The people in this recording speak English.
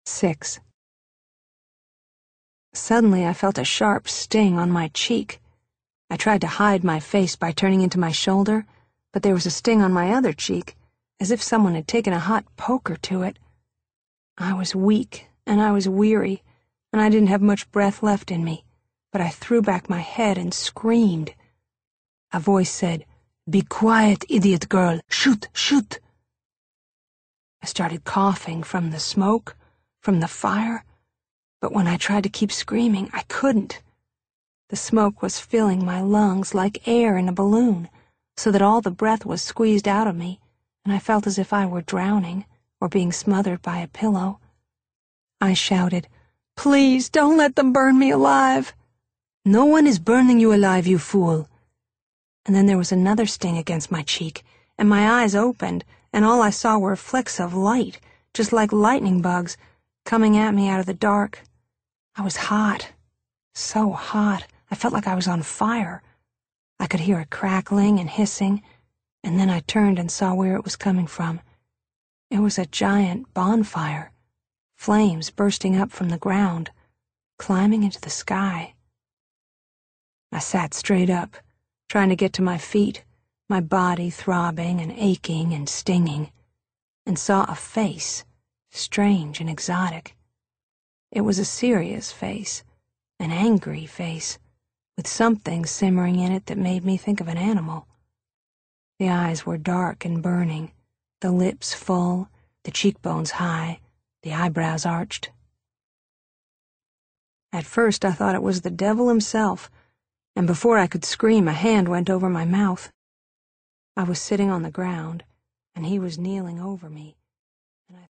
6. Suddenly I felt a sharp sting on my cheek. I tried to hide my face by turning into my shoulder, but there was a sting on my other cheek, as if someone had taken a hot poker to it. I was weak, and I was weary, and I didn't have much breath left in me, but I threw back my head and screamed. A voice said, "Be quiet, idiot girl! Shoot, shoot!" I started coughing from the smoke, from the fire, but when I tried to keep screaming, I couldn't. The smoke was filling my lungs like air in a balloon, so that all the breath was squeezed out of me, and I felt as if I were drowning or being smothered by a pillow. I shouted, "Please, don't let them burn me alive." "No one is burning you alive, you fool." And then there was another sting against my cheek, and my eyes opened, and all I saw were flecks of light, just like lightning bugs, coming at me out of the dark. I was hot, so hot, I felt like I was on fire. I could hear it crackling and hissing, and then I turned and saw where it was coming from. It was a giant bonfire, flames bursting up from the ground, climbing into the sky. I sat straight up, trying to get to my feet, my body throbbing and aching and stinging, and saw a face, strange and exotic. It was a serious face, an angry face, with something simmering in it that made me think of an animal. The eyes were dark and burning, the lips full, the cheekbones high, the eyebrows arched. At first I thought it was the devil himself, and before I could scream, a hand went over my mouth. I was sitting on the ground, and he was kneeling over me,